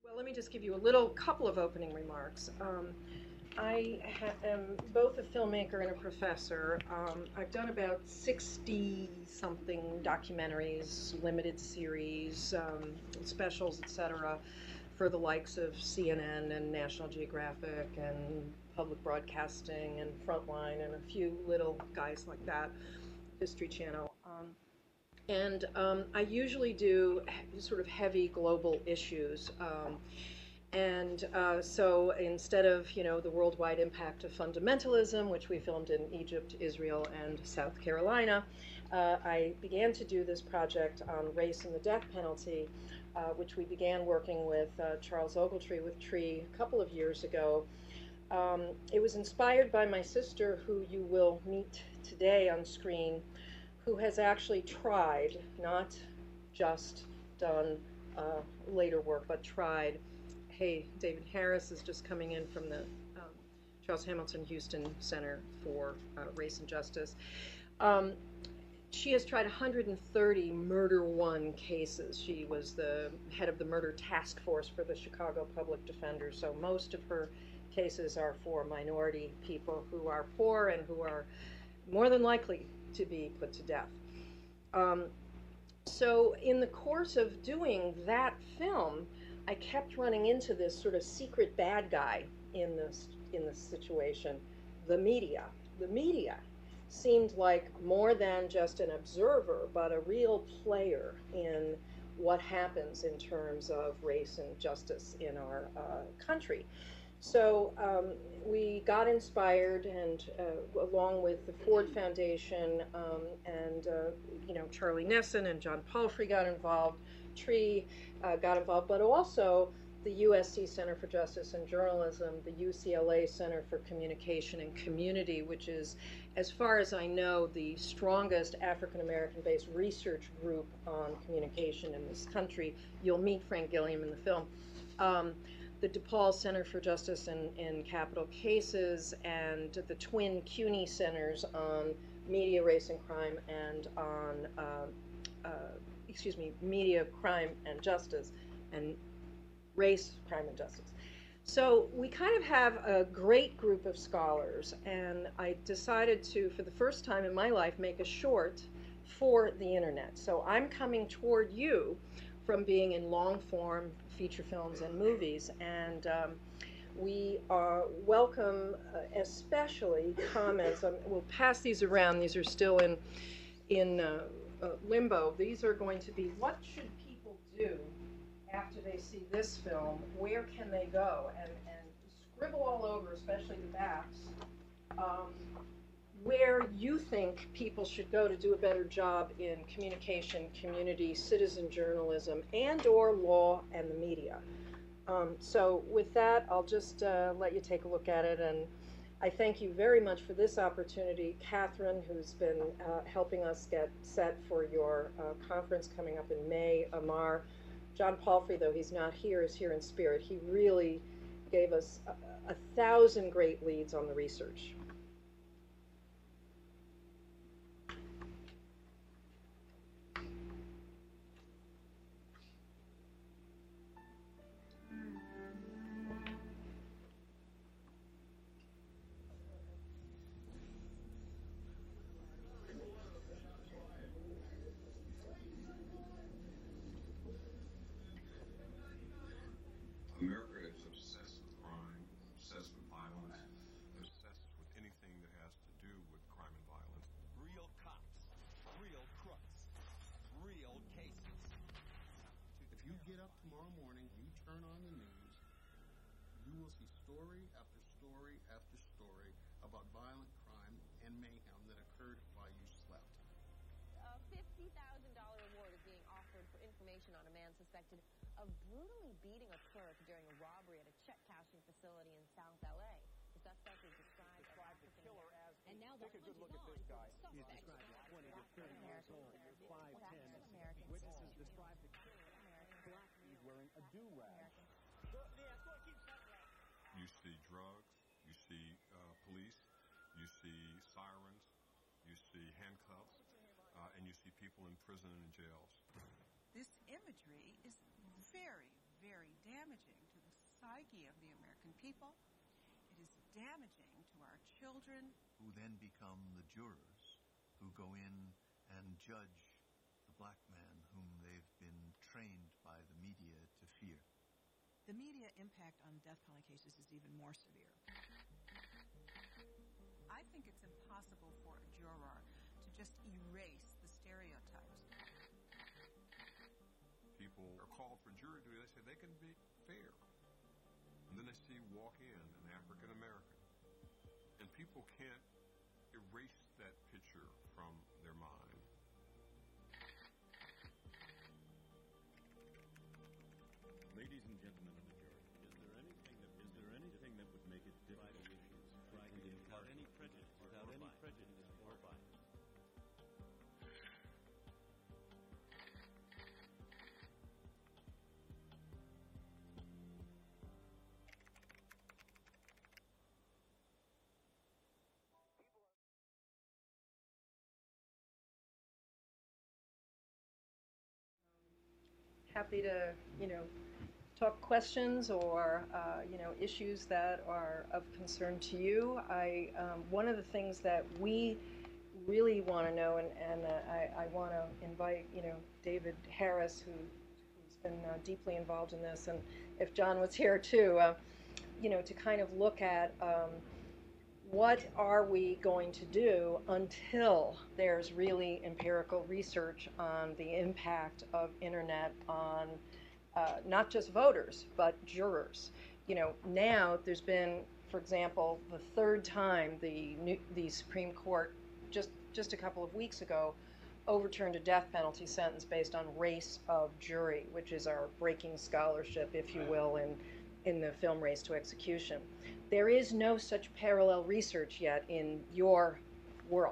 Well, let me just give you a couple of opening remarks. I am both a filmmaker and a professor. I've done about 60 something documentaries, limited series, specials, etc., for the likes of CNN and National Geographic and Public Broadcasting and Frontline and a few little guys like that, History Channel. And I usually do sort of heavy global issues. So instead of, the worldwide impact of fundamentalism, which we filmed in Egypt, Israel, and South Carolina, I began to do this project on race and the death penalty, which we began working with Charles Ogletree with TREE a couple of years ago. It was inspired by my sister, who you will meet today on screen, who has actually tried, not just done later work, but tried. Hey, David Harris is just coming in from the Charles Hamilton Houston Center for Race and Justice. She has tried 130 Murder One cases. She was the head of the murder task force for the Chicago Public Defender, so most of her cases are for minority people who are poor and who are more than likely to be put to death. So in the course of doing that film, I kept running into this sort of secret bad guy in this situation, the media. The media seemed like more than just an observer, but a real player in what happens in terms of race and justice in our country. So we got inspired, and along with the Ford Foundation and Charlie Nesson and John Palfrey got involved, TREE got involved, but also the USC Center for Justice and Journalism, the UCLA Center for Communication and Community, which is, as far as I know, the strongest African-American-based research group on communication in this country. You'll meet Frank Gilliam in the film. The DePaul Center for Justice in Capital Cases, and the twin CUNY centers on media, race, and crime, and on media, crime, and justice, and race, crime, and justice. So we kind of have a great group of scholars, and I decided to, for the first time in my life, make a short for the internet. So I'm coming toward you from being in long form feature films and movies, and we welcome especially comments. We'll pass these around. These are still in limbo. These are going to be, what should people do after they see this film? Where can they go? And scribble all over, especially the backs, where you think people should go to do a better job in communication, community, citizen journalism, and or law and the media. So with that, I'll just let you take a look at it, and I thank you very much for this opportunity. Catherine, who's been helping us get set for your conference coming up in May. Amar. John Palfrey, though he's not here, is here in spirit. He really gave us 1,000 great leads on the research. America is obsessed with crime, obsessed with violence, obsessed with anything that has to do with crime and violence. Real cops, real crooks, real cases. If you get up tomorrow morning, you turn on the news, you will see story after story after story about violent crime and mayhem that occurred while you slept. A $50,000 reward is being offered for information on a man suspected of brutally beating a clerk during a robbery at a check cashing facility in South LA. The suspect is described the killer as, and now take a good look at this guy. He's described as 20 to 30 years old, 5'10". Witnesses described the killer as black. He's wearing a do-rag. You see drugs, you see police, you see sirens, you see handcuffs, and you see people in prison and in jails. This imagery is very, very damaging to the psyche of the American people. It is damaging to our children. Who then become the jurors who go in and judge the black man whom they've been trained by the media to fear. The media impact on death penalty cases is even more severe. I think it's impossible for a juror to just erase the stereotypes. People are called for jury duty. They say they can be fair. And then they see walk in an African American. And people can't erase that picture from their mind. Ladies and gentlemen of the jury, is there anything that would make it difficult issues without any prejudice or bias? Happy to, talk questions or, issues that are of concern to you. One of the things that we really want to know, and I want to invite, David Harris, who's been deeply involved in this, and if John was here too, to kind of look at what are we going to do until there's really empirical research on the impact of internet on not just voters, but jurors. Now there's been, for example, the third time the Supreme Court just a couple of weeks ago overturned a death penalty sentence based on race of jury, which is our breaking scholarship, if you will, in the film Race to Execution. There is no such parallel research yet in your world.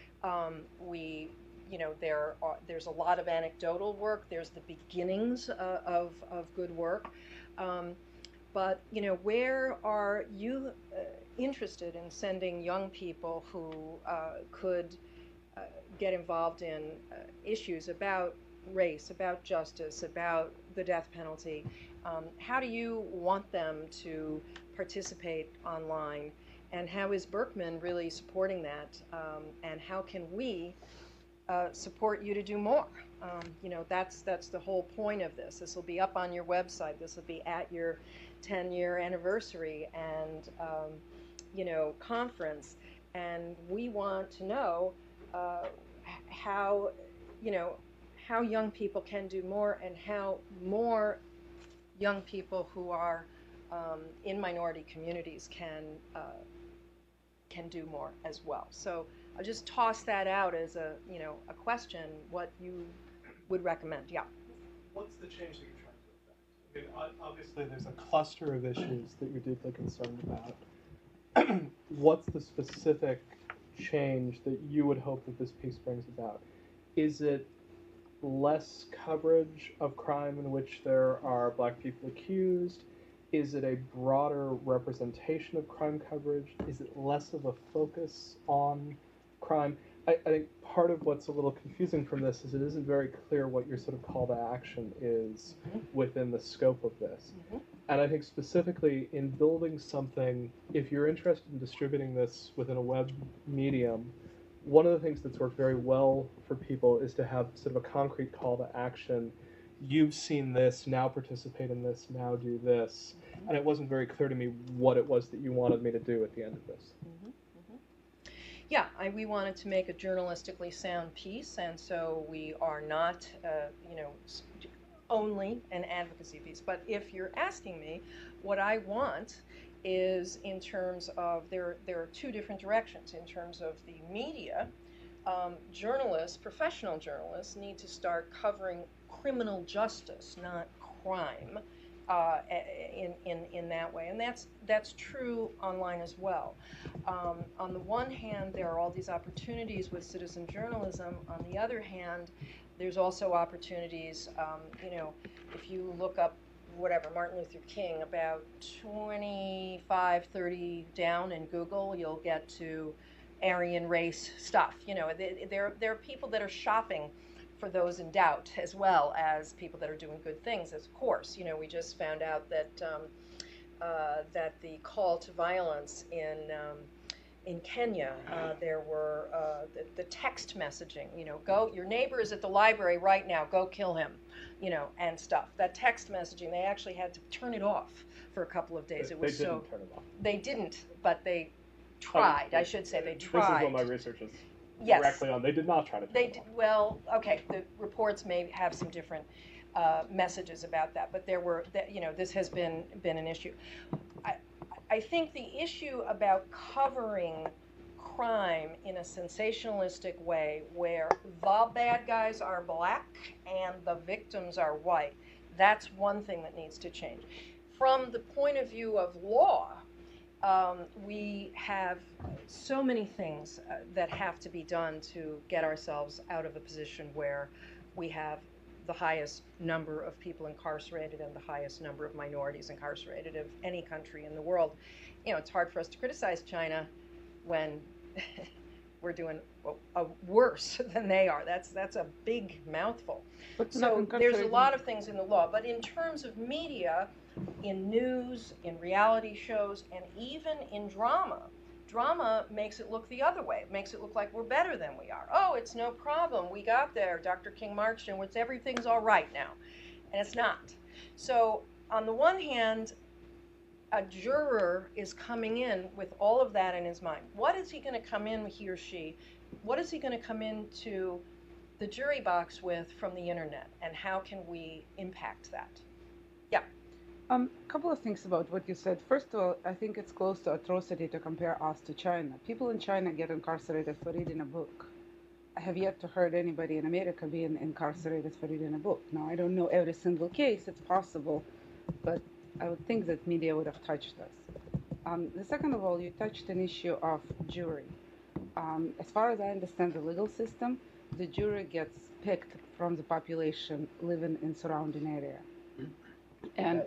There's a lot of anecdotal work. There's the beginnings of good work. But where are you interested in sending young people who could get involved in issues about race, about justice, about the death penalty? How do you want them to participate online? And how is Berkman really supporting that? And how can we support you to do more? That's the whole point of this. This will be up on your website. This will be at your 10-year anniversary and conference. And we want to know how young people can do more, and how more young people who are in minority communities can do more as well. So I'll just toss that out as a question, what you would recommend. Yeah. What's the change that you're trying to affect? I mean, obviously there's a cluster of issues that you're deeply concerned about. What's the specific change that you would hope that this piece brings about? Is it less coverage of crime in which there are black people accused? Is it a broader representation of crime coverage? Is it less of a focus on crime? I think part of what's a little confusing from this is it isn't very clear what your sort of call to action is within the scope of this. And I think specifically in building something, if you're interested in distributing this within a web medium, one of the things that's worked very well for people is to have sort of a concrete call to action. You've seen this, now participate in this, now do this. And it wasn't very clear to me what it was that you wanted me to do at the end of this. Yeah, we wanted to make a journalistically sound piece, and so we are not, only an advocacy piece. But if you're asking me, what I want is in terms of, there are two different directions. In terms of the media, journalists, professional journalists, need to start covering criminal justice, not crime, in that way, and that's true online as well. On the one hand, there are all these opportunities with citizen journalism. On the other hand, there's also opportunities. If you look up Martin Luther King, about 25, 30 down in Google, you'll get to Aryan race stuff. There are people that are shopping for those in doubt, as well as people that are doing good things. Of course, you know, we just found out that that the call to violence in Kenya, there were the text messaging. You know, go, your neighbor is at the library right now. Go kill him. You know, and stuff. That text messaging, they actually had to turn it off for a couple of days. It was they didn't turn it off. They didn't, but they tried. I should say they tried. This is what my research is Yes. directly on. They did not try to turn it off. Well, okay, the reports may have some different messages about that, but there were, you know, this has been an issue. I think the issue about covering crime in a sensationalistic way where the bad guys are black and the victims are white, that's one thing that needs to change. From the point of view of law, we have so many things that have to be done to get ourselves out of a position where we have the highest number of people incarcerated and the highest number of minorities incarcerated of any country in the world. You know, it's hard for us to criticize China when we're doing worse than they are. That's a big mouthful. So there's a lot of things in the law. But in terms of media, in news, in reality shows, and even in drama makes it look the other way. It makes it look like we're better than we are. Oh, it's no problem. We got there. Dr. King marched in. Everything's all right now. And it's not. So on the one hand, a juror is coming in with all of that in his mind. What is he going to come in, he or she, what is he going to come into the jury box with from the internet? And how can we impact that? Yeah. A couple of things about what you said. First of all, I think it's close to atrocity to compare us to China. People in China get incarcerated for reading a book. I have yet to heard anybody in America being incarcerated for reading a book. Now, I don't know every single case. It's possible, but I would think that media would have touched us. The second of all, you touched an issue of jury. As far as I understand the legal system, the jury gets picked from the population living in surrounding area. And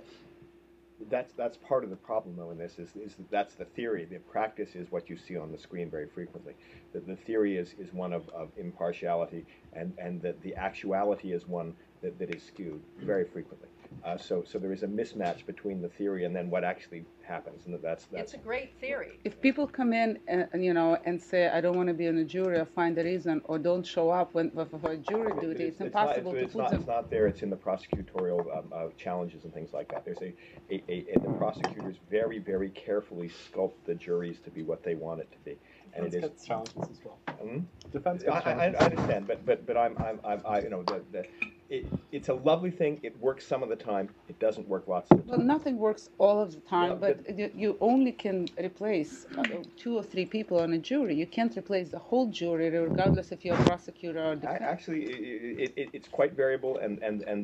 that's part of the problem, though, in this is that's the theory. The practice is what you see on the screen very frequently. The theory is one of impartiality, and that the actuality is one that is skewed very frequently. So there is a mismatch between the theory and then what actually happens, and that's It's a great theory. If people come in and say, I don't want to be on a jury, or find a reason, or don't show up for jury duty, it's impossible to put them. It's not there. It's in the prosecutorial challenges and things like that. There's the prosecutors very, very carefully sculpt the juries to be what they want it to be. And Defense gets challenges as well. Defense gets challenges. I understand, but I you know, it's a lovely thing. It works some of the time. It doesn't work lots of the time. Well, nothing works all of the time, but you only can replace 2 or 3 people on a jury. You can't replace the whole jury, regardless if you're a prosecutor or defense. Actually, it's quite variable, and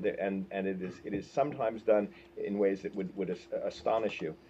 it is sometimes done in ways that would astonish you.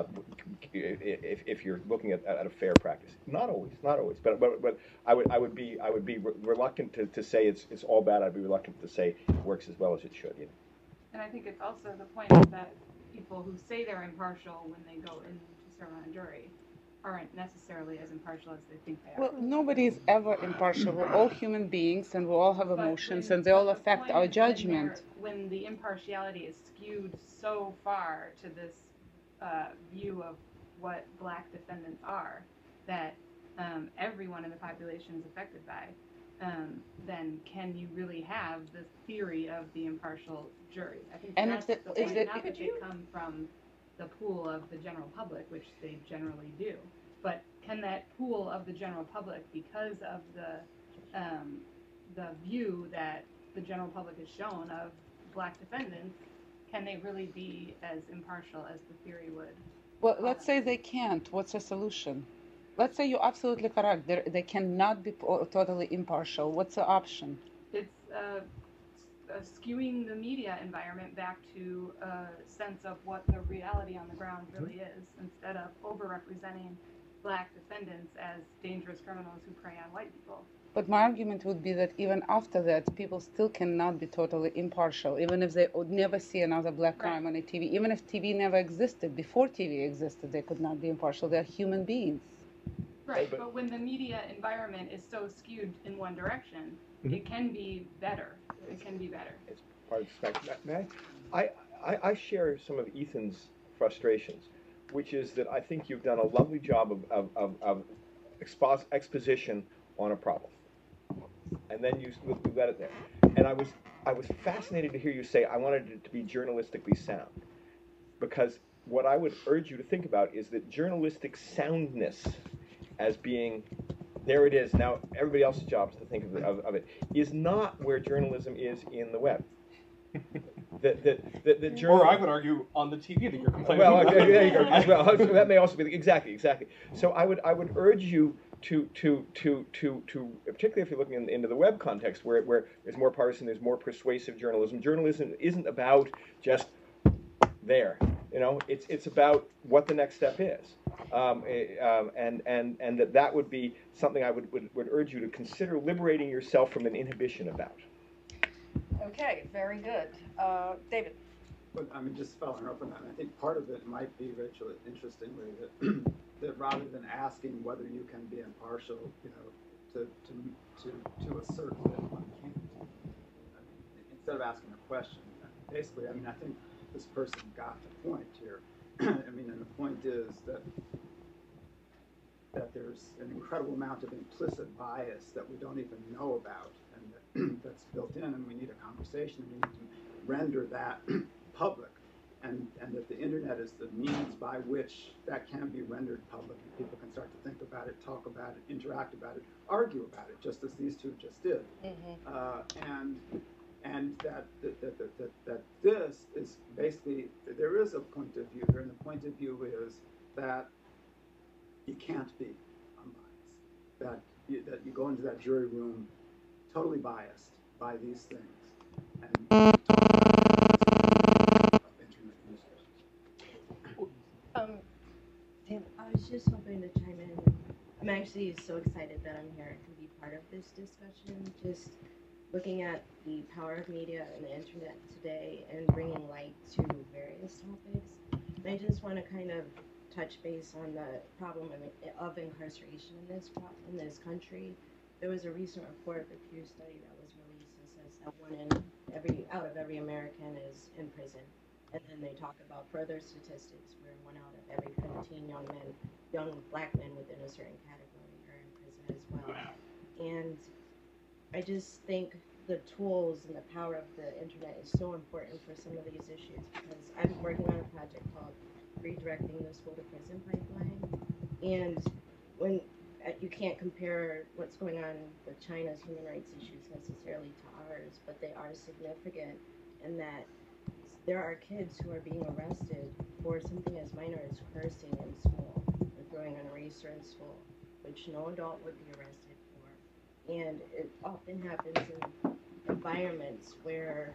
If you're looking at a fair practice, not always, but I would be reluctant to say it's all bad. I'd be reluctant to say it works as well as it should. You know? And I think it's also the point that people who say they're impartial when they go in to serve on a jury aren't necessarily as impartial as they think they are. Well, nobody is ever impartial. We're all human beings, and we all have emotions, and they all affect our judgment. When the impartiality is skewed so far to this view of what black defendants are, that everyone in the population is affected by, then can you really have the theory of the impartial jury? I think that's the point, not that they come from the pool of the general public, which they generally do, but can that pool of the general public, because of the view that the general public has shown of black defendants, can they really be as impartial as the theory would? Well, let's say they can't. What's the solution? Let's say you're absolutely correct. They cannot be totally impartial. What's the option? It's skewing the media environment back to a sense of what the reality on the ground really is, instead of over-representing black defendants as dangerous criminals who prey on white people. But my argument would be that even after that, people still cannot be totally impartial, even if they would never see another black crime on a TV. Even if TV never existed, before TV existed, they could not be impartial. They're human beings. Right, but when the media environment is so skewed in one direction, it can be better. It can be better. It's part of the spectrum. May I share some of Ethan's frustrations, which is that I think you've done a lovely job of exposition on a problem, and then you let it there. And I was fascinated to hear you say I wanted it to be journalistically sound, because what I would urge you to think about is that journalistic soundness as being, there it is, now everybody else's job is to think of it, is not where journalism is in the web. Or I would argue on the TV that you're complaining well, about. there you go. As well, that may also be exactly. So I would urge you to particularly if you're looking into the web context where there's more partisan, there's more persuasive journalism. Journalism isn't about just there. It's about what the next step is, and that would be something I would urge you to consider liberating yourself from an inhibition about. Okay, very good. David. But just following up on that, I think part of it might be, Rachel, interestingly, that that rather than asking whether you can be impartial, to assert that one can't, instead of asking a question, basically, I think this person got the point here. And the point is that there's an incredible amount of implicit bias that we don't even know about, and that's built in, and we need a conversation, and we need to render that public, and that the internet is the means by which that can be rendered public, and people can start to think about it, talk about it, interact about it, argue about it, just as these two just did. And that this is basically, there is a point of view here, and the point of view is that you can't be unbiased, that you go into that jury room totally biased by these things. And Tim, I was just hoping to chime in. I'm actually so excited that I'm here to be part of this discussion. Just looking at the power of media and the internet today and bringing light to various topics. And I just want to kind of touch base on the problem of incarceration in this country. There was a recent report, the Pew study that was released, that says that out of every American is in prison. And then they talk about further statistics where 1 out of every 15 young black men within a certain category are in prison as well. And I just think the tools and the power of the internet is so important for some of these issues, because I'm working on a project called Redirecting the School to Prison Pipeline. And when you can't compare what's going on with China's human rights issues necessarily to ours, but they are significant in that there are kids who are being arrested for something as minor as cursing in school or throwing an eraser in school, which no adult would be arrested for. And it often happens in environments where,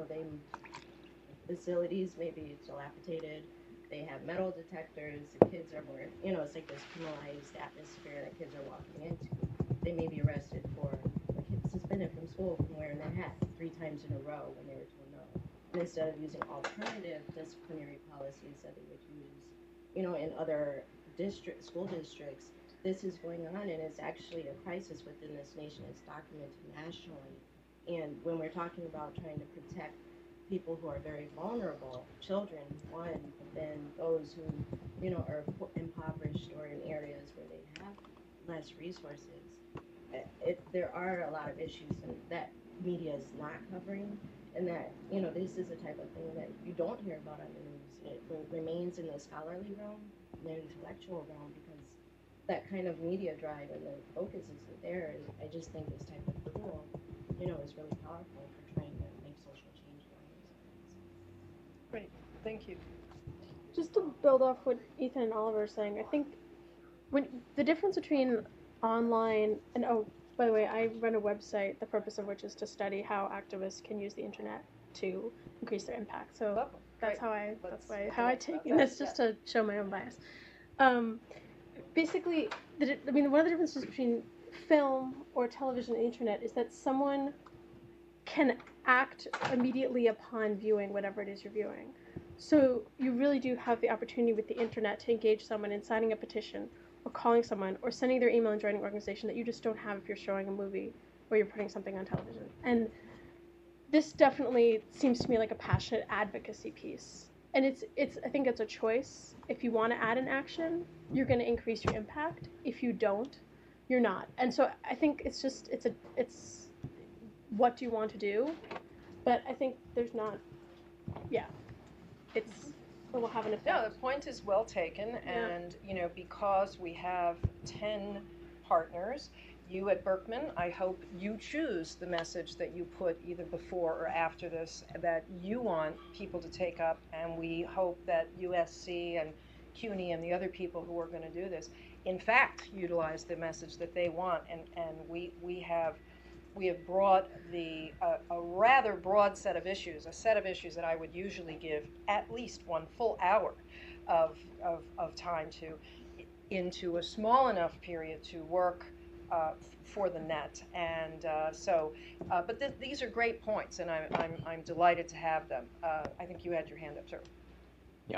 facilities maybe dilapidated, they have metal detectors, the kids are more, it's like this criminalized atmosphere that kids are walking into. They may be arrested for, suspended from school from wearing their hat 3 times in a row when they were told no. And instead of using alternative disciplinary policies that they would use, in other school districts, this is going on, and it's actually a crisis within this nation. It's documented nationally. And when we're talking about trying to protect people who are very vulnerable, children, then those who, are impoverished or in areas where they have less resources, there are a lot of issues that media is not covering, and that, this is the type of thing that you don't hear about on the news. It remains in the scholarly realm, the intellectual realm, because that kind of media drive and the focus isn't there. And I just think this type of tool, is really powerful for trying to make social change along those lines. Great, thank you. Just to build off what Ethan and Oliver are saying, I think when the difference between online and, by the way, I run a website, the purpose of which is to study how activists can use the internet to increase their impact. So that's how I take it. That's just to show my own bias. Basically, one of the differences between film or television and the internet is that someone can act immediately upon viewing whatever it is you're viewing. So you really do have the opportunity with the internet to engage someone in signing a petition or calling someone or sending their email and joining an organization that you just don't have if you're showing a movie or you're putting something on television. And this definitely seems to me like a passionate advocacy piece. And I think it's a choice. If you want to add an action, you're going to increase your impact. If you don't, you're not. And so I think it's what do you want to do? But I think there's not, it will have an effect. No, the point is well taken, and because we have 10 partners, you at Berkman, I hope you choose the message that you put either before or after this that you want people to take up, and we hope that USC and CUNY and the other people who are going to do this, in fact, utilize the message that they want, and we have brought a rather broad set of issues, a set of issues that I would usually give at least one full hour of time to, into a small enough period to work for the net, and but these are great points, and I'm delighted to have them. I think you had your hand up, sir. Yeah,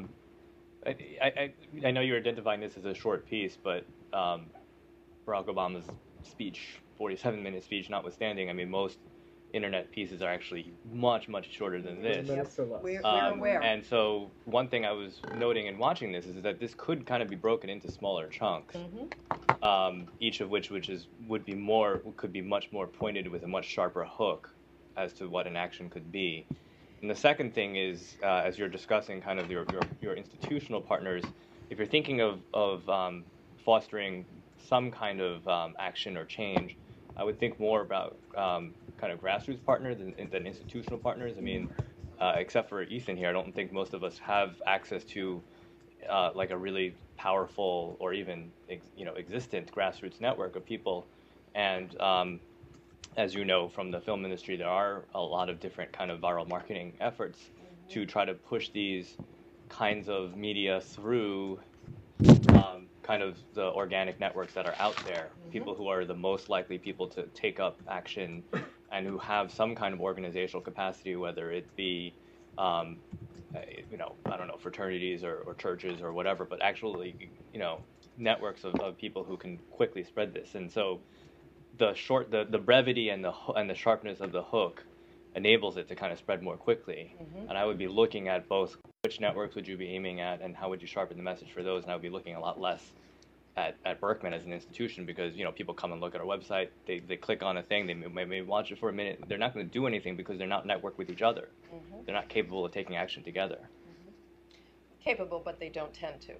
I know you're identifying this as a short piece, but Barack Obama's speech, 47-minute speech notwithstanding, I mean, most internet pieces are actually much shorter than this. We're aware. And so one thing I was noting in watching this is that this could kind of be broken into smaller chunks, each of which could be much more pointed with a much sharper hook as to what an action could be. And the second thing is, as you're discussing kind of your institutional partners, if you're thinking of fostering some kind of action or change, I would think more about kind of grassroots partners than institutional partners. I mean, except for Ethan here, I don't think most of us have access to like a really powerful or even existent grassroots network of people. And as you know from the film industry, there are a lot of different kind of viral marketing efforts to try to push these kinds of media through kind of the organic networks that are out there, people who are the most likely people to take up action and who have some kind of organizational capacity, whether it be, I don't know, fraternities or churches or whatever, but actually, networks of people who can quickly spread this. And so the brevity and the sharpness of the hook enables it to kind of spread more quickly. And I would be looking at both which networks would you be aiming at and how would you sharpen the message for those, and I would be looking a lot less at Berkman as an institution, because people come and look at our website, they click on a thing, they may watch it for a minute, they're not going to do anything because they're not networked with each other. They're not capable of taking action together. Capable, but they don't tend to.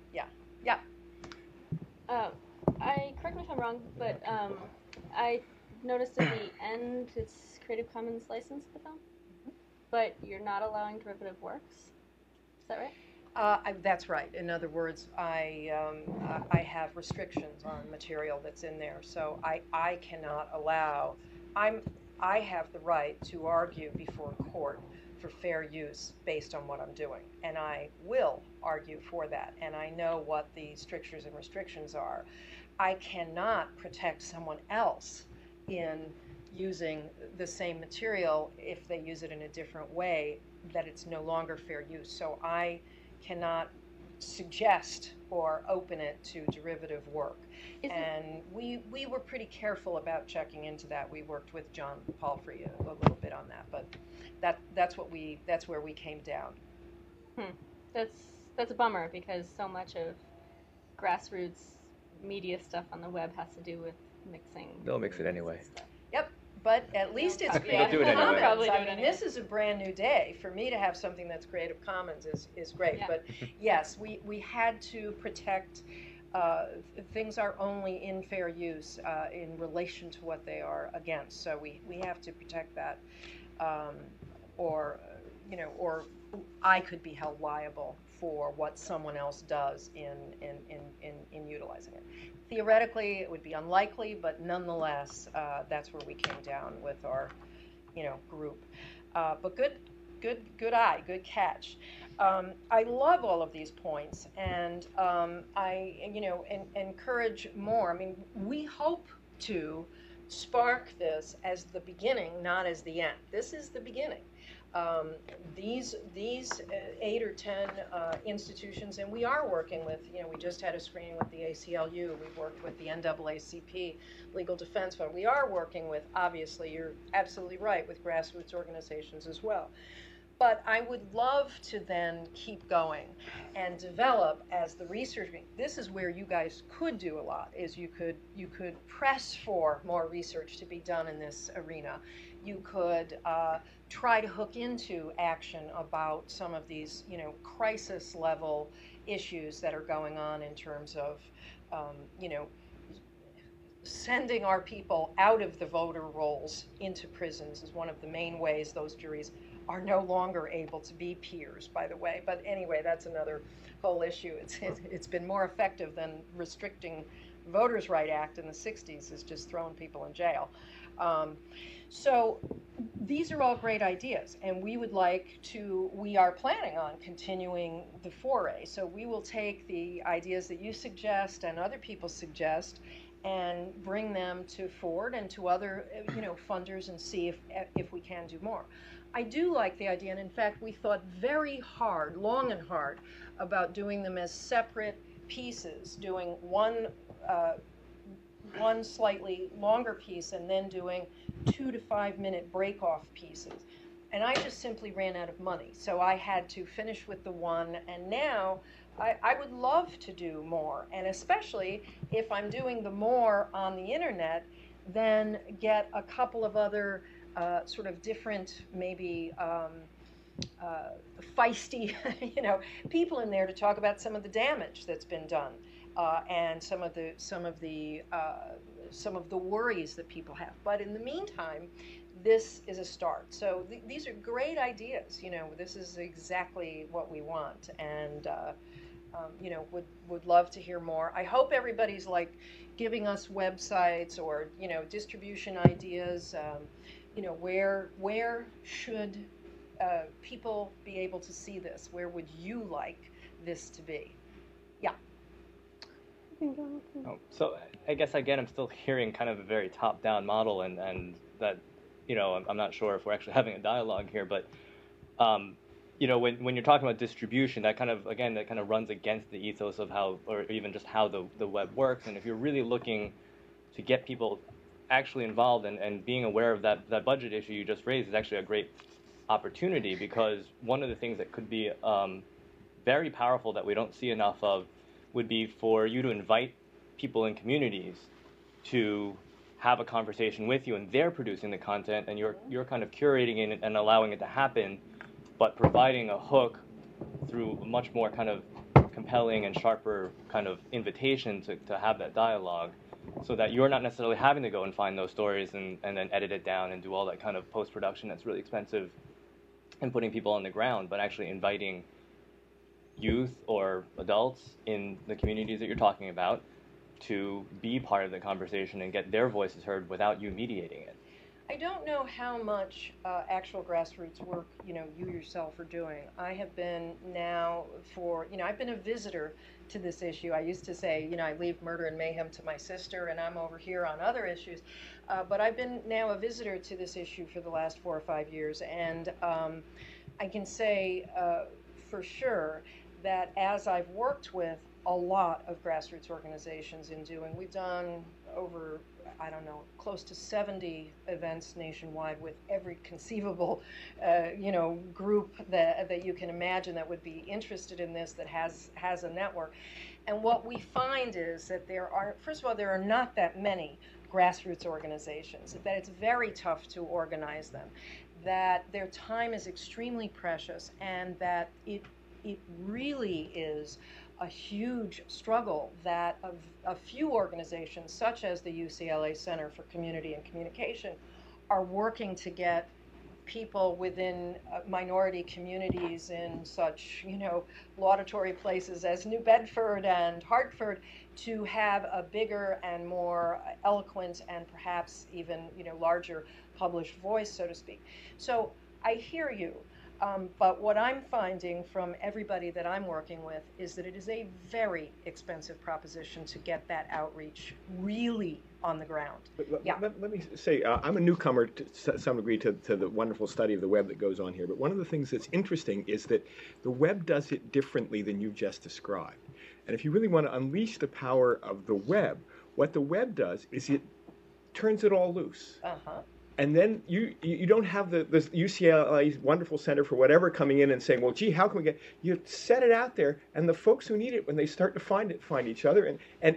Correct me if I'm wrong, but I noticed at the end it's Creative Commons license the film, but you're not allowing derivative works. Is that right? That's right. In other words, I have restrictions on material that's in there, so I cannot allow. I have the right to argue before court for fair use based on what I'm doing, and I will argue for that. And I know what the strictures and restrictions are. I cannot protect someone else in using the same material if they use it in a different way, that it's no longer fair use. So I cannot suggest or open it to derivative work. And we were pretty careful about checking into that. We worked with John Palfrey a little bit on that, but that's where we came down. That's a bummer, because so much of grassroots media stuff on the web has to do with mixing. They'll mix it anyway. Yep. But at least it's They'll do it anyway. I mean, this is a brand new day. For me to have something that's Creative Commons is great. Yeah. But yes, we had to protect, things are only in fair use in relation to what they are against. So we have to protect that, or I could be held liable for what someone else does in utilizing it. Theoretically, it would be unlikely, but nonetheless, that's where we came down with our, group. But good eye, good catch. I love all of these points, and I, encourage more. I mean, we hope to spark this as the beginning, not as the end. This is the beginning. These 8 or 10 institutions, and we are working with, we just had a screening with the ACLU, we've worked with the NAACP, Legal Defense Fund. We are working with, obviously, you're absolutely right, with grassroots organizations as well. But I would love to then keep going and develop as the research. This is where you guys could do a lot, is you could press for more research to be done in this arena. You could try to hook into action about some of these, crisis level issues that are going on in terms of, sending our people out of the voter rolls into prisons is one of the main ways those juries are no longer able to be peers, by the way. But anyway, that's another whole issue. It's been more effective than restricting Voters' Right Act in the 60s, is just throwing people in jail. So these are all great ideas, and we are planning on continuing the foray. So we will take the ideas that you suggest and other people suggest and bring them to Ford and to other, funders, and see if we can do more. I do like the idea, and in fact, we thought very hard, long and hard, about doing them as separate pieces, doing one slightly longer piece and then doing 2 to 5 minute break-off pieces. And I just simply ran out of money, so I had to finish with the one, and now I would love to do more, and especially if I'm doing the more on the internet, then get a couple of other sort of different, maybe feisty, people in there to talk about some of the damage that's been done, and some of the worries that people have. But in the meantime, this is a start. So these are great ideas. This is exactly what we want, and would love to hear more. I hope everybody's giving us websites or distribution ideas. Where should people be able to see this? Where would you like this to be? Yeah. Oh, so I guess again, I'm still hearing kind of a very top-down model, and that I'm not sure if we're actually having a dialogue here, but when you're talking about distribution, that kind of runs against the ethos of how, or even just how the web works. And if you're really looking to get people actually involved and being aware of that budget issue you just raised is actually a great opportunity, because one of the things that could be very powerful that we don't see enough of would be for you to invite people in communities to have a conversation with you, and they're producing the content, and you're kind of curating it and allowing it to happen, but providing a hook through a much more kind of compelling and sharper kind of invitation to have that dialogue, so that you're not necessarily having to go and find those stories and then edit it down and do all that kind of post-production that's really expensive and putting people on the ground, but actually inviting youth or adults in the communities that you're talking about to be part of the conversation and get their voices heard without you mediating it. I don't know how much actual grassroots work, you yourself are doing. I have been now I've been a visitor to this issue. I used to say, I leave murder and mayhem to my sister, and I'm over here on other issues. But I've been now a visitor to this issue for the last 4 or 5 years, and I can say for sure that as I've worked with a lot of grassroots organizations we've done over, close to 70 events nationwide with every conceivable, group that you can imagine that would be interested in this, that has a network. And what we find is that there are not that many grassroots organizations, that it's very tough to organize them, that their time is extremely precious, and that it really is a huge struggle that a few organizations, such as the UCLA Center for Community and Communication, are working to get people within minority communities in such, laudatory places as New Bedford and Hartford to have a bigger and more eloquent and perhaps even, larger published voice, so to speak. So I hear you. But what I'm finding from everybody that I'm working with is that it is a very expensive proposition to get that outreach really on the ground. Let me say, I'm a newcomer to some degree to the wonderful study of the web that goes on here, but one of the things that's interesting is that the web does it differently than you just described. And if you really want to unleash the power of the web, what the web does is it turns it all loose. And then you don't have the UCLA's wonderful center for whatever coming in and saying, well, gee, how can we get? You set it out there, and the folks who need it, when they start to find each other, and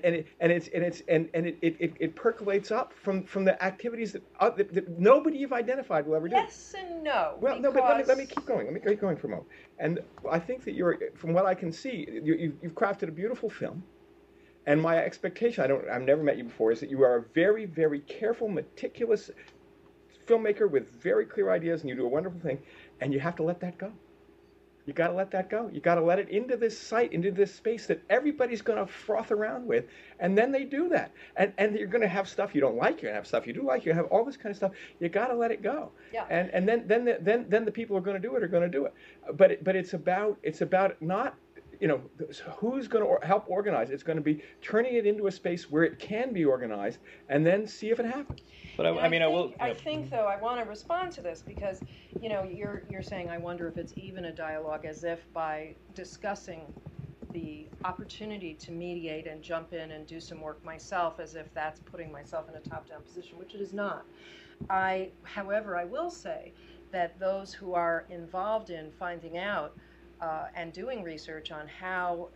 it percolates up from the activities that nobody you've identified will ever do. Yes and no. Well, no, but let me keep going. Let me keep going for a moment. And I think that from what I can see, you've crafted a beautiful film. And my expectation, I've never met you before, is that you are a very, very careful, meticulous filmmaker with very clear ideas, and you do a wonderful thing, and you have to let that go. You got to let that go. You got to let it into this site, into this space that everybody's going to froth around with, and then they do that. And you're going to have stuff you don't like. You're going to have stuff you do like. You're going to have all this kind of stuff. You got to let it go. Yeah. And then the people who are going to do it are going to do it. But it's about not, who's going to help organize. It's going to be turning it into a space where it can be organized, and then see if it happens. But I think though I want to respond to this because you're saying I wonder if it's even a dialogue, as if by discussing the opportunity to mediate and jump in and do some work myself, as if that's putting myself in a top-down position, which it is not. However, I will say that those who are involved in finding out and doing research on how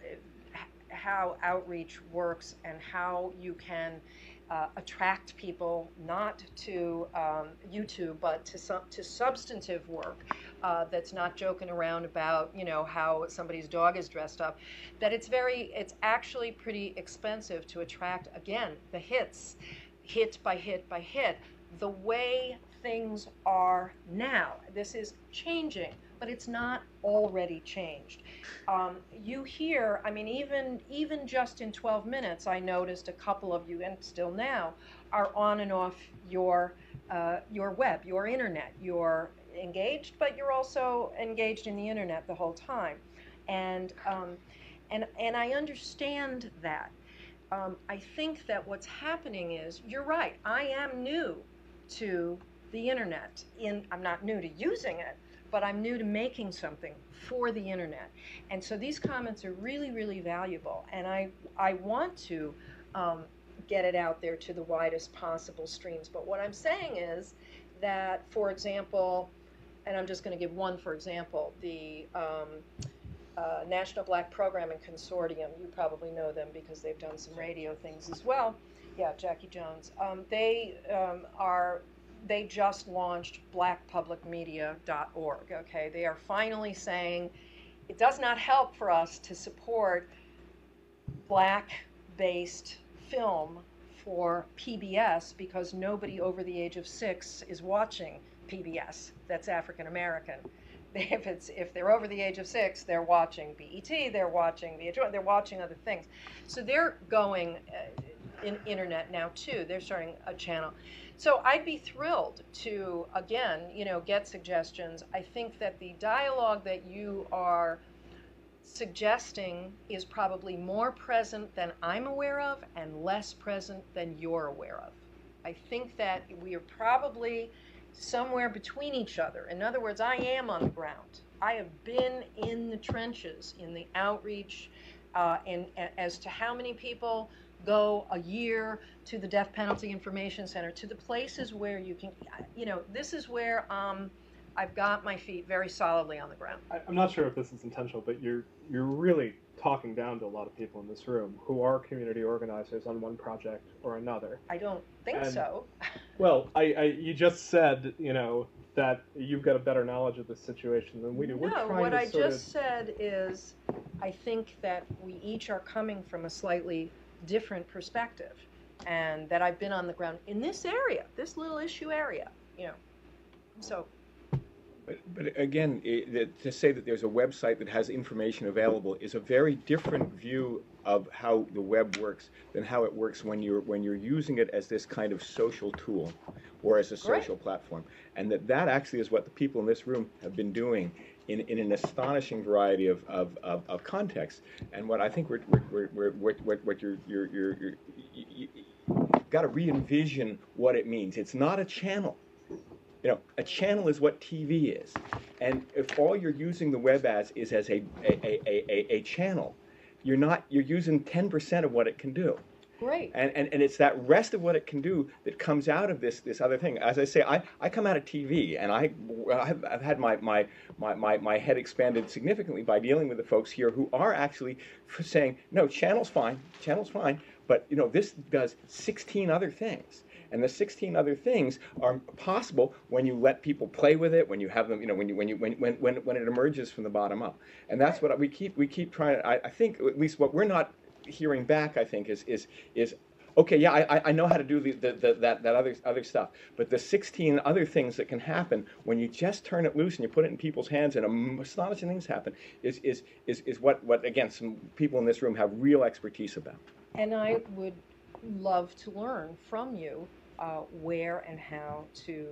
outreach works and how you can attract people not to YouTube but to substantive work that's not joking around about how somebody's dog is dressed up, that it's actually pretty expensive to attract, again, the hit by hit by hit. The way things are now, this is changing, but it's not already changed. You hear, even just in 12 minutes, I noticed a couple of you, and still now, are on and off your web, your internet. You're engaged, but you're also engaged in the internet the whole time. And I understand that. I think that what's happening is, you're right, I am new to the internet. I'm not new to using it, but I'm new to making something for the internet. And so these comments are really, really valuable. And I want to get it out there to the widest possible streams. But what I'm saying is that, for example, and I'm just going to give one for example, the National Black Programming Consortium, you probably know them because they've done some radio things as well. Yeah, Jackie Jones. They just launched blackpublicmedia.org, okay? They are finally saying it does not help for us to support black-based film for PBS because nobody over the age of 6 is watching PBS. That's African American. If they're over the age of 6, they're watching BET, they're watching VH1, they're watching other things. So they're going in internet now too. They're starting a channel. So I'd be thrilled to, again, get suggestions. I think that the dialogue that you are suggesting is probably more present than I'm aware of and less present than you're aware of. I think that we are probably somewhere between each other. In other words, I am on the ground. I have been in the trenches, in the outreach, and as to how many people go a year to the Death Penalty Information Center, to the places where you can, this is where I've got my feet very solidly on the ground. I'm not sure if this is intentional, but you're really talking down to a lot of people in this room who are community organizers on one project or another. I don't think so. Well, you just said, that you've got a better knowledge of the situation than we do. No, what I just said is I think that we each are coming from a slightly different perspective, and that I've been on the ground in this area, this little issue area, so. But again, to say that there's a website that has information available is a very different view of how the web works than how it works when you're using it as this kind of social tool or as a social platform. And that actually is what the people in this room have been doing in an astonishing variety of contexts. And what I think what got to re-envision what it means. It's not a channel. You know, a channel is what TV is, and if all you're using the web as is as a channel, you're using 10% of what it can do. Great. And it's that rest of what it can do that comes out of this other thing. As I say, I come out of TV, and I've had my head expanded significantly by dealing with the folks here who are actually saying, no, channel's fine, but you know, this does 16 other things. And the 16 other things are possible when you let people play with it, when you have them, you know, when it emerges from the bottom up. And that's what we keep trying to. I think at least what we're not hearing back, I think, is okay. Yeah, I know how to do that other stuff, but the 16 other things that can happen when you just turn it loose and you put it in people's hands and astonishing things happen is what again some people in this room have real expertise about. And I would love to learn from you where and how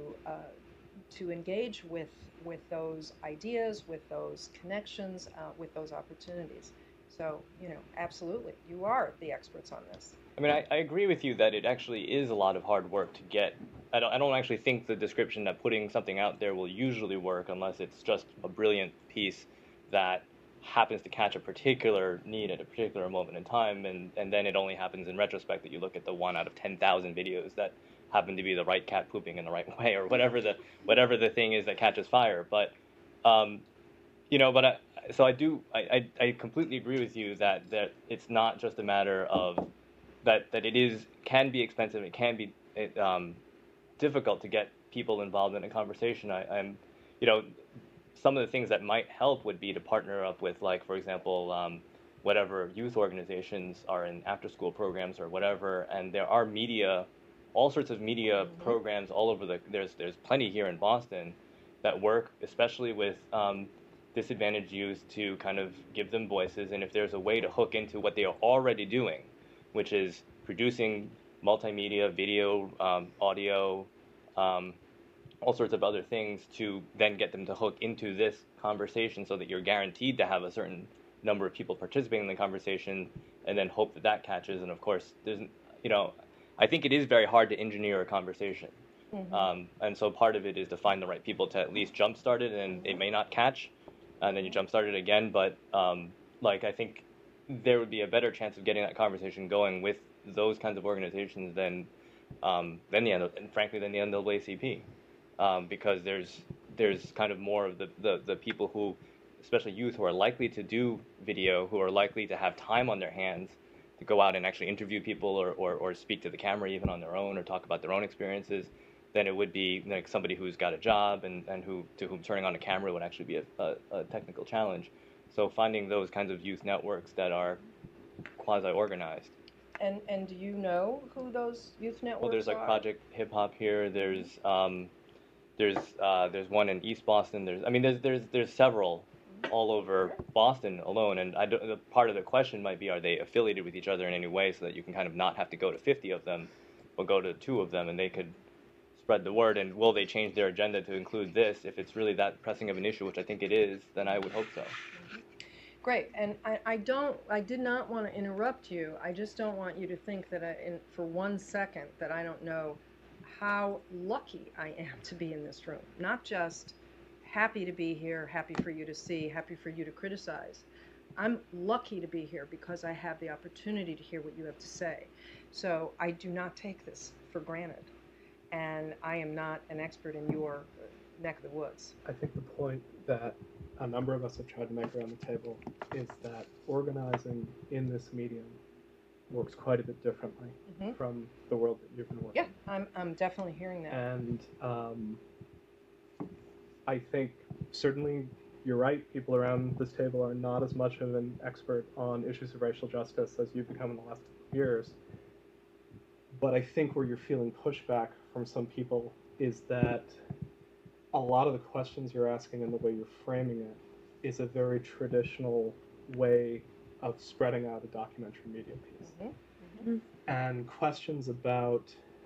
to engage with those ideas, with those connections, with those opportunities. So, you know, absolutely, you are the experts on this. I mean, I agree with you that it actually is a lot of hard work to get. I don't actually think the description that putting something out there will usually work unless it's just a brilliant piece that happens to catch a particular need at a particular moment in time, and then it only happens in retrospect that you look at the 1 out of 10,000 videos that happen to be the right cat pooping in the right way, or whatever the thing is that catches fire. But you know, but I completely agree with you that it's not just a matter of that it can be expensive, it can be difficult to get people involved in a conversation. I'm you know, some of the things that might help would be to partner up with, like, for example, whatever youth organizations are in after-school programs or whatever, and there are all sorts of media programs all over there's plenty here in Boston that work, especially with disadvantaged youth, to kind of give them voices, and if there's a way to hook into what they are already doing, which is producing multimedia, video, audio, all sorts of other things, to then get them to hook into this conversation so that you're guaranteed to have a certain number of people participating in the conversation, and then hope that catches. And of course, there's, you know, I think it is very hard to engineer a conversation. And so part of it is to find the right people to at least jumpstart it, and it may not catch, and then you jumpstart it again. But like, I think there would be a better chance of getting that conversation going with those kinds of organizations than the NAACP. Because there's kind of more of the people who, especially youth, who are likely to do video, who are likely to have time on their hands to go out and actually interview people or speak to the camera even on their own, or talk about their own experiences, than it would be like somebody who's got a job and to whom turning on a camera would actually be a technical challenge. So finding those kinds of youth networks that are quasi-organized. And do you know who those youth networks are? Well, there's like Project Hip Hop here. There's one in East Boston. There's several all over Boston alone. And part of the question might be, are they affiliated with each other in any way, so that you can kind of not have to go to 50 of them, but go to 2 of them, and they could spread the word. And will they change their agenda to include this? If it's really that pressing of an issue, which I think it is, then I would hope so. Great, and I did not want to interrupt you. I just don't want you to think that for 1 second that I don't know how lucky I am to be in this room. Not just happy to be here, happy for you to see, happy for you to criticize. I'm lucky to be here because I have the opportunity to hear what you have to say. So I do not take this for granted. And I am not an expert in your neck of the woods. I think the point that a number of us have tried to make around the table is that organizing in this medium works quite a bit differently from the world that you've been working in. Yeah, I'm definitely hearing that. And I think certainly you're right, people around this table are not as much of an expert on issues of racial justice as you've become in the last few years. But I think where you're feeling pushback from some people is that a lot of the questions you're asking and the way you're framing it is a very traditional way of spreading out a documentary media piece. And questions about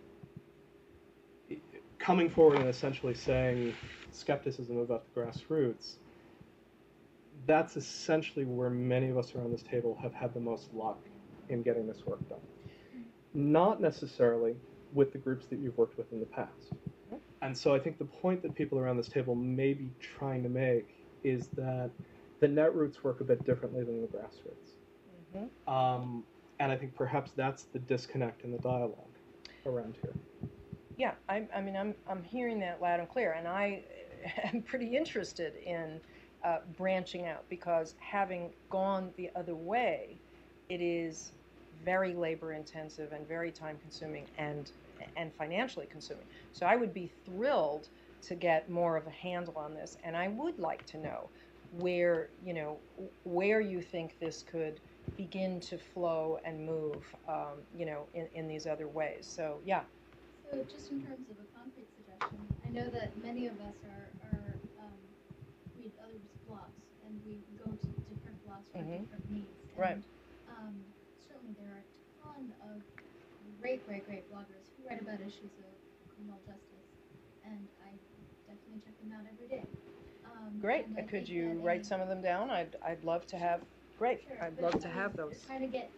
coming forward and essentially saying skepticism about the grassroots, that's essentially where many of us around this table have had the most luck in getting this work done. not necessarily with the groups that you've worked with in the past. And so I think the point that people around this table may be trying to make is that the netroots work a bit differently than the grassroots. And I think perhaps that's the disconnect in the dialogue around here. Yeah, I'm hearing that loud and clear, and I am pretty interested in branching out, because having gone the other way, it is very labor intensive and very time consuming and financially consuming. So I would be thrilled to get more of a handle on this, and I would like to know where you think this could begin to flow and move, in these other ways. So yeah. So just in terms of a concrete suggestion, I know that many of us read others' blogs, and we go to different blogs for different needs. Right. And, certainly there are a ton of great bloggers who write about issues of criminal justice, and I definitely check them out every day. Great. Could you write some of them down? I'd love to have. Great. Sure, I'd love to have those. Trying to get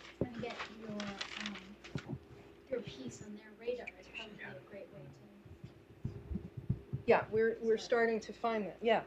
your piece on their radar is probably a great way to. Yeah, we're starting to find that. Yeah.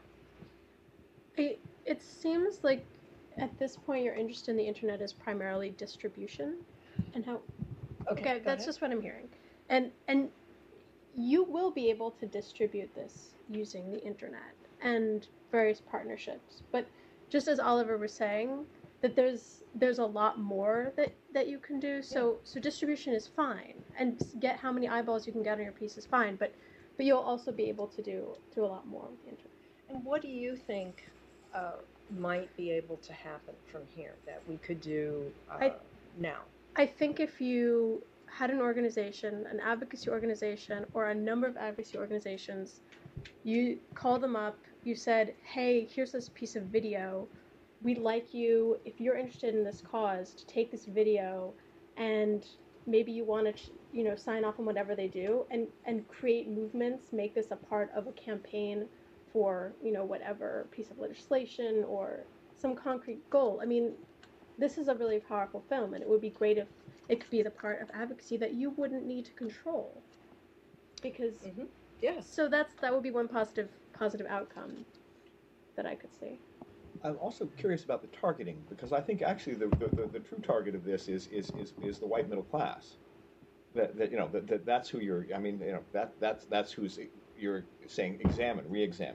It seems like at this point your interest in the internet is primarily distribution, and how. Okay, that's just what I'm hearing, and you will be able to distribute this using the internet and various partnerships, but just as Oliver was saying, that there's a lot more that you can do. So distribution is fine, and get how many eyeballs you can get on your piece is fine, but you'll also be able to do a lot more with the internet. And what do you think might be able to happen from here that we could do now? I think if you had an organization, an advocacy organization, or a number of advocacy organizations, you call them up, you said, hey, here's this piece of video. We'd like you, if you're interested in this cause, to take this video, and maybe you want to, sign off on whatever they do, and create movements, make this a part of a campaign for, whatever piece of legislation or some concrete goal. I mean, this is a really powerful film, and it would be great if it could be the part of advocacy that you wouldn't need to control. Because, so that would be one positive outcome that I could see. I'm also curious about the targeting, because I think actually the true target of this is the white middle class. That's who you're. I mean, that's who's you're saying examine, re-examine.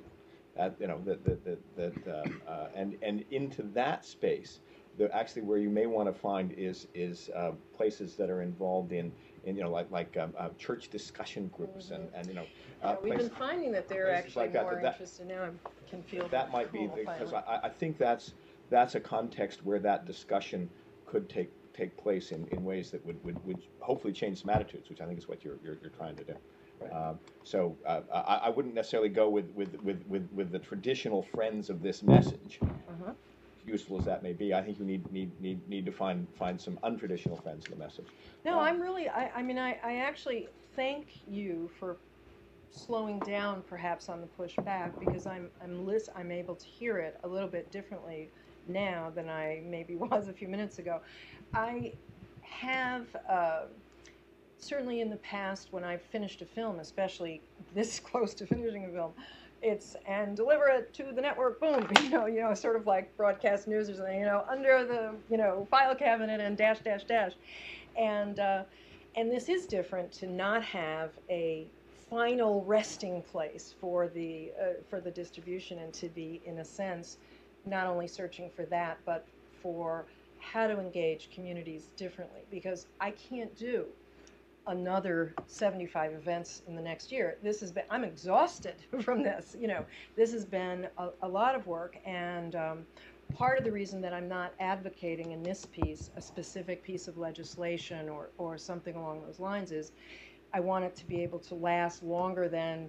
And into that space, actually where you may want to find is places that are involved in church discussion groups and we've been finding that they're actually more interested now. I can feel that might be because I think that's a context where that discussion could take place in ways that would hopefully change some attitudes, which I think is what you're trying to do. Right. I wouldn't necessarily go with the traditional friends of this message. Useful as that may be, I think you need to find some untraditional friends of the message. No, I'm really. I actually thank you for slowing down, perhaps on the pushback, because I'm able to hear it a little bit differently now than I maybe was a few minutes ago. I have certainly in the past, when I've finished a film, especially this close to finishing a film, and deliver it to the network, boom, sort of like broadcast news or something, under the, file cabinet and dash. And this is different, to not have a final resting place for the distribution, and to be, in a sense, not only searching for that, but for how to engage communities differently, because I can't do another 75 events in the next year. I'm exhausted from this. This has been a lot of work, and part of the reason that I'm not advocating in this piece a specific piece of legislation or something along those lines is I want it to be able to last longer than,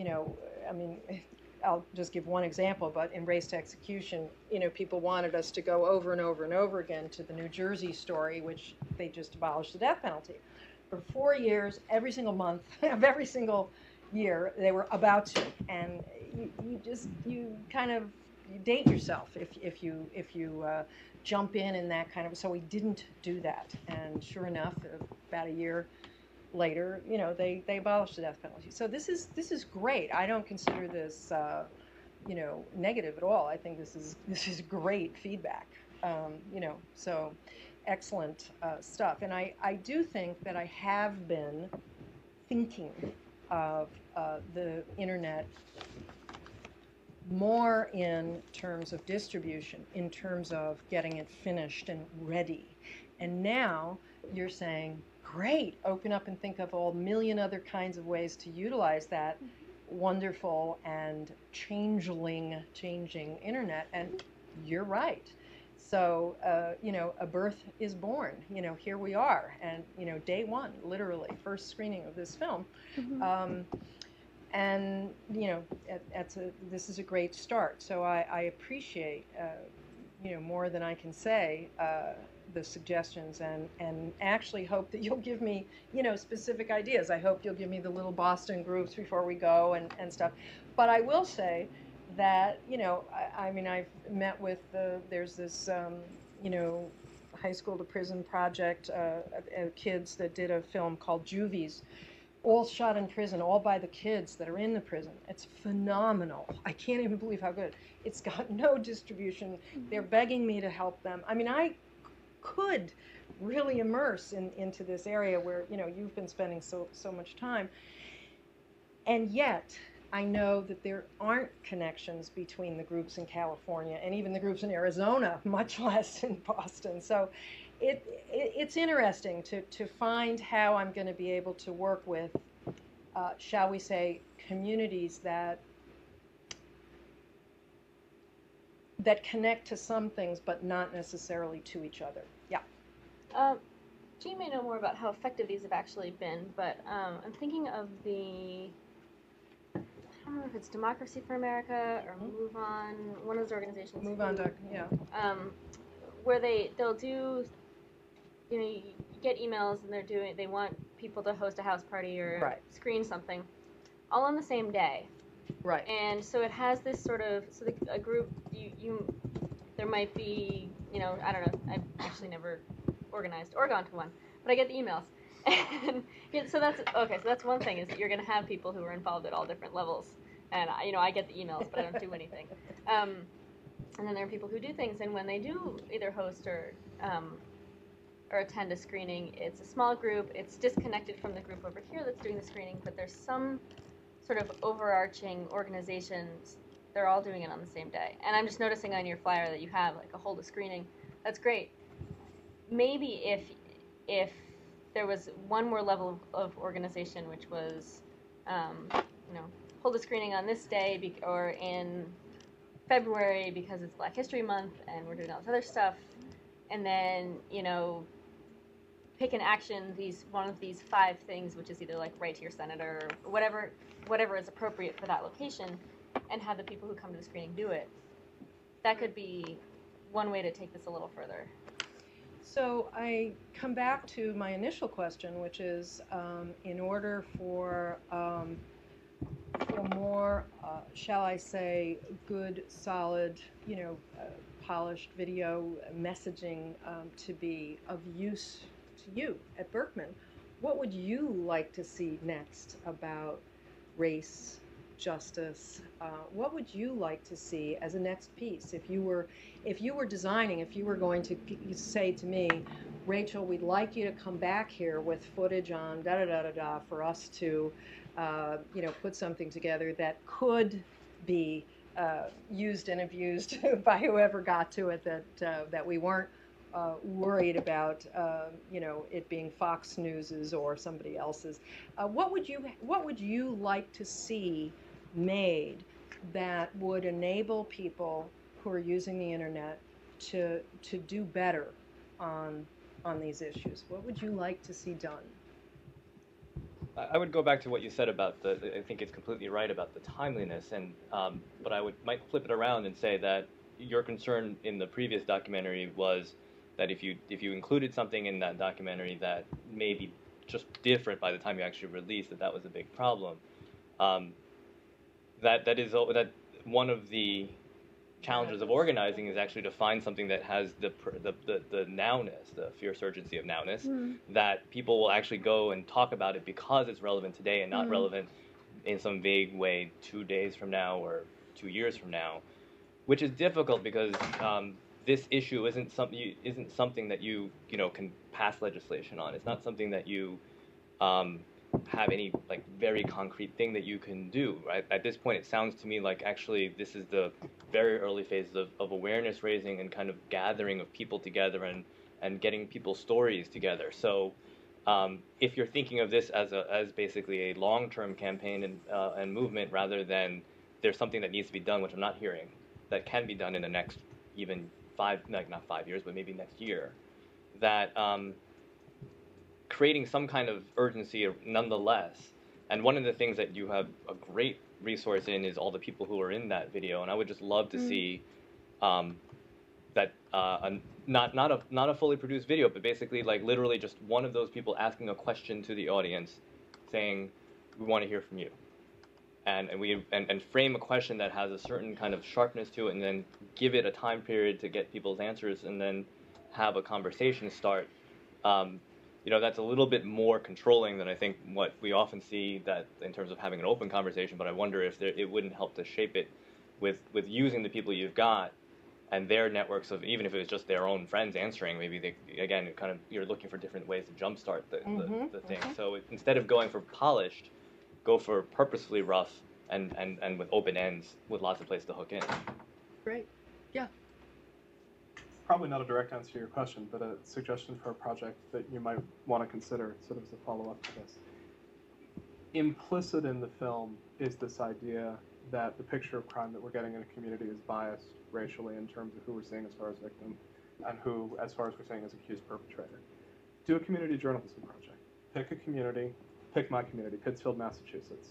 I'll just give one example, but in Race to Execution, people wanted us to go over and over and over again to the New Jersey story, which they just abolished the death penalty. For 4 years, every single month of every single year, they were about to, and you kind of you date yourself if you jump in that kind of. So we didn't do that, and sure enough, about a year later, they abolished the death penalty. So this is great. I don't consider this negative at all. I think this is great feedback. So excellent stuff. And I do think that I have been thinking of the internet more in terms of distribution, in terms of getting it finished and ready. And now you're saying, great, open up and think of a million other kinds of ways to utilize that wonderful and changing internet. And you're right. So, a birth is born. Here we are. And, day one, literally, first screening of this film. Mm-hmm. And, this is a great start. So I appreciate, more than I can say, the suggestions, and actually hope that you'll give me, specific ideas. I hope you'll give me the little Boston groups before we go and stuff. But I will say that, I've met with, there's this, high school to prison project, kids that did a film called Juvies, all shot in prison, all by the kids that are in the prison. It's phenomenal. I can't even believe how good. It's got no distribution. They're begging me to help them. I could really immerse into this area where, you've been spending so much time. And yet, I know that there aren't connections between the groups in California and even the groups in Arizona, much less in Boston. So it's interesting to find how I'm going to be able to work with, shall we say, communities that connect to some things, but not necessarily to each other. Yeah. Jean may know more about how effective these have actually been, but I'm thinking of the, I don't know if it's Democracy for America or Move On, one of those organizations. Move On, yeah. Where they'll do, you get emails and they want people to host a house party or screen something, all on the same day. Right. And so it has this sort of, a group, there might be, I don't know, I've actually never organized or gone to one, but I get the emails. And so that's one thing, is that you're going to have people who are involved at all different levels. And, I get the emails, but I don't do anything. And then there are people who do things, and when they do either host or attend a screening, it's a small group, it's disconnected from the group over here that's doing the screening, but there's some sort of overarching organizations, they're all doing it on the same day. And I'm just noticing on your flyer that you have like a hold a screening. That's great. Maybe if there was one more level of organization, which was, hold a screening on this day or in February because it's Black History Month and we're doing all this other stuff, and then, pick an action, one of these 5 things, which is either like write to your senator or whatever is appropriate for that location, and have the people who come to the screening do it. That could be one way to take this a little further. So I come back to my initial question, which is, in order for more, shall I say, good, solid, polished video messaging to be of use to you at Berkman, what would you like to see next about race, justice? What would you like to see as a next piece? If you were designing, if you were going to say to me, Rachel, we'd like you to come back here with footage on da-da-da-da-da for us to, put something together that could be used and abused by whoever got to it, that we weren't worried about, it being Fox News's or somebody else's. What would you like to see made that would enable people who are using the internet to do better on these issues? What would you like to see done? I would go back to what you said about I think it's completely right about the timeliness, and but I might flip it around and say that your concern in the previous documentary was that if you included something in that documentary that may be just different by the time you actually release, that was a big problem. That is one of the challenges of organizing is actually to find something that has the nowness, the fierce urgency of nowness, that people will actually go and talk about it because it's relevant today and not relevant in some vague way 2 days from now or 2 years from now, which is difficult because this issue isn't something that you can pass legislation on. It's not something that you have any like very concrete thing that you can do. Right at this point, it sounds to me like actually this is the very early phases of awareness raising and kind of gathering of people together and getting people's stories together. So if you're thinking of this as basically a long-term campaign and movement rather than there's something that needs to be done, which I'm not hearing, that can be done in the next even not 5 years, but maybe next year, that creating some kind of urgency nonetheless. And one of the things that you have a great resource in is all the people who are in that video, and I would just love to see that not a fully produced video, but basically like literally just one of those people asking a question to the audience, saying, "We want to hear from you," and frame a question that has a certain kind of sharpness to it, and then give it a time period to get people's answers, and then have a conversation start. That's a little bit more controlling than I think what we often see that in terms of having an open conversation, but I wonder if it wouldn't help to shape it with using the people you've got and their networks of, even if it was just their own friends answering, maybe you're looking for different ways to jumpstart the thing. So instead of going for polished, go for purposefully rough and with open ends with lots of places to hook in. Great. Yeah. Probably not a direct answer to your question, but a suggestion for a project that you might want to consider sort of as a follow-up to this. Implicit in the film is this idea that the picture of crime that we're getting in a community is biased racially in terms of who we're seeing as far as victim and who, as far as we're seeing as accused perpetrator. Do a community journalism project. Pick a community, pick my community, Pittsfield, Massachusetts.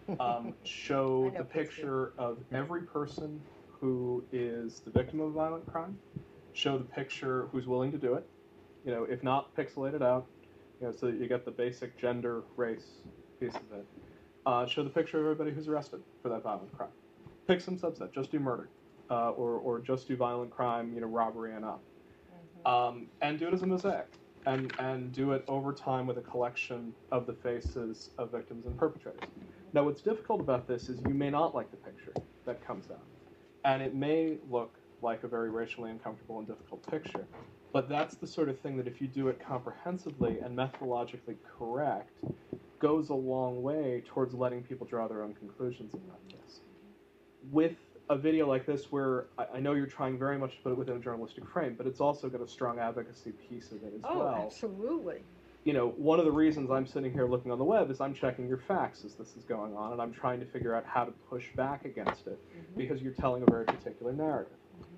Show the picture of every person who is the victim of a violent crime. Show the picture who's willing to do it, if not, pixelate it out, so that you get the basic gender, race piece of it. Show the picture of everybody who's arrested for that violent crime. Pick some subset, just do murder, or just do violent crime, robbery and up. And do it as a mosaic, and do it over time with a collection of the faces of victims and perpetrators. Now, what's difficult about this is you may not like the picture that comes out, and it may look like a very racially uncomfortable and difficult picture. But that's the sort of thing that if you do it comprehensively and methodologically correct, goes a long way towards letting people draw their own conclusions about this. With a video like this, where I know you're trying very much to put it within a journalistic frame, but it's also got a strong advocacy piece of it as well. Oh, absolutely. One of the reasons I'm sitting here looking on the web is I'm checking your facts as this is going on, and I'm trying to figure out how to push back against it, because you're telling a very particular narrative.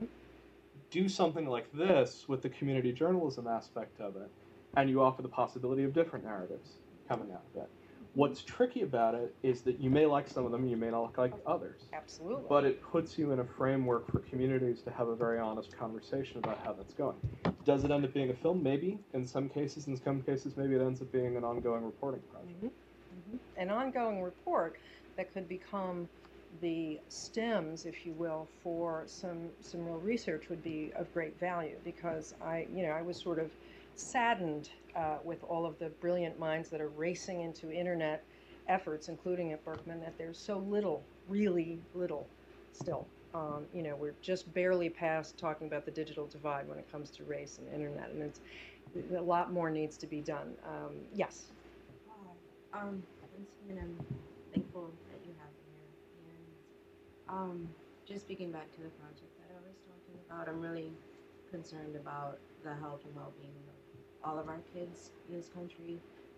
Do something like this with the community journalism aspect of it, and you offer the possibility of different narratives coming out of it. What's tricky about it is that you may like some of them, you may not like others. Absolutely. But it puts you in a framework for communities to have a very honest conversation about how that's going. Does it end up being a film? Maybe. In some cases, maybe it ends up being an ongoing reporting project. An ongoing report that could become the stems, if you will, for some real research would be of great value, because I was sort of saddened with all of the brilliant minds that are racing into internet efforts, including at Berkman, that there's so little, really little still. We're just barely past talking about the digital divide when it comes to race and internet, and a lot more needs to be done. Yes? Once again, I'm thankful that you have me here. And just speaking back to the project that I was talking about, I'm really concerned about the health and well-being of all of our kids in this country.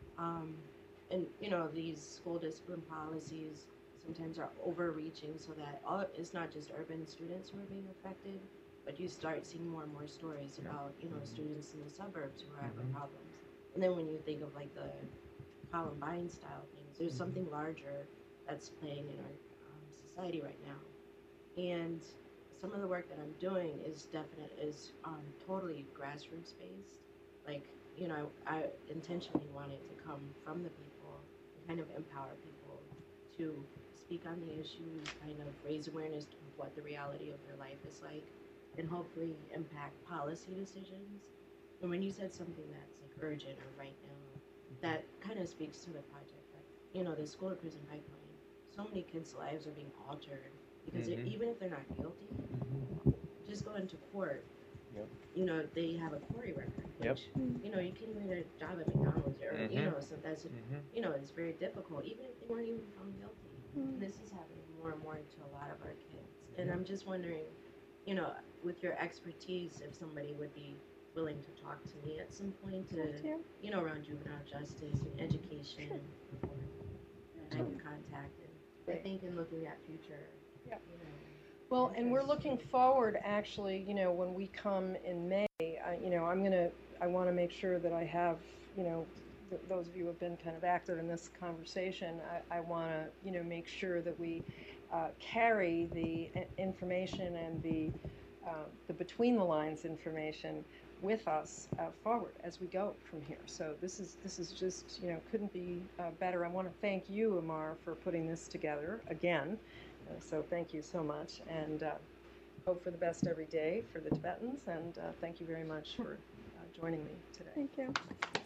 And these school discipline policies sometimes are overreaching, so that it's not just urban students who are being affected, but you start seeing more and more stories about students in the suburbs who are having problems. And then when you think of like the Columbine style things, there's something larger that's playing in our society right now. And some of the work that I'm doing is totally grassroots based. Like, I intentionally wanted to come from the people and kind of empower people to speak on the issues, kind of raise awareness, what the reality of their life is like, and hopefully impact policy decisions. And when you said something that's like urgent or right now, that kind of speaks to the project. Like, you know, the school to prison pipeline, so many kids' lives are being altered because even if they're not guilty, just going to court, you know, they have a Cory record, which, you know, you can't even get a job at McDonald's or, you know, so that's, you know, it's very difficult, even if they weren't even found guilty. And this is happening more and more to a lot of our kids. And I'm just wondering, you know, with your expertise, if somebody would be willing to talk to me at some point to, you know, around juvenile justice and education and reform, and I can contact. And I think in looking at future, you know. Well, and we're looking forward, actually, you know, when we come in May, you know, I want to make sure that I have, you know, those of you who have been kind of active in this conversation, I want to, you know, make sure that we carry the information and the between the lines information with us forward as we go from here. So this is just, you know, couldn't be better. I want to thank you, Amar, for putting this together again. So thank you so much, and hope for the best every day for the Tibetans, and thank you very much for joining me today. Thank you.